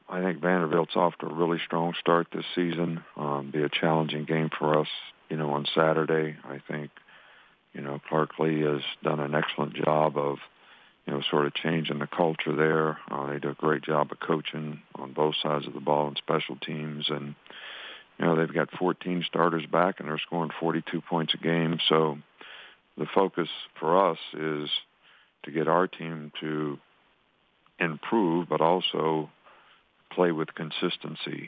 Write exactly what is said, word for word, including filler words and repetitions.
I think Vanderbilt's off to a really strong start this season. Um, be a challenging game for us, you know, on Saturday. I think, you know, Clark Lee has done an excellent job of, you know, sort of changing the culture there. Uh, they do a great job of coaching on both sides of the ball and special teams. And, you know, they've got fourteen starters back, and they're scoring forty-two points a game. So the focus for us is to get our team to improve, but also play with consistency.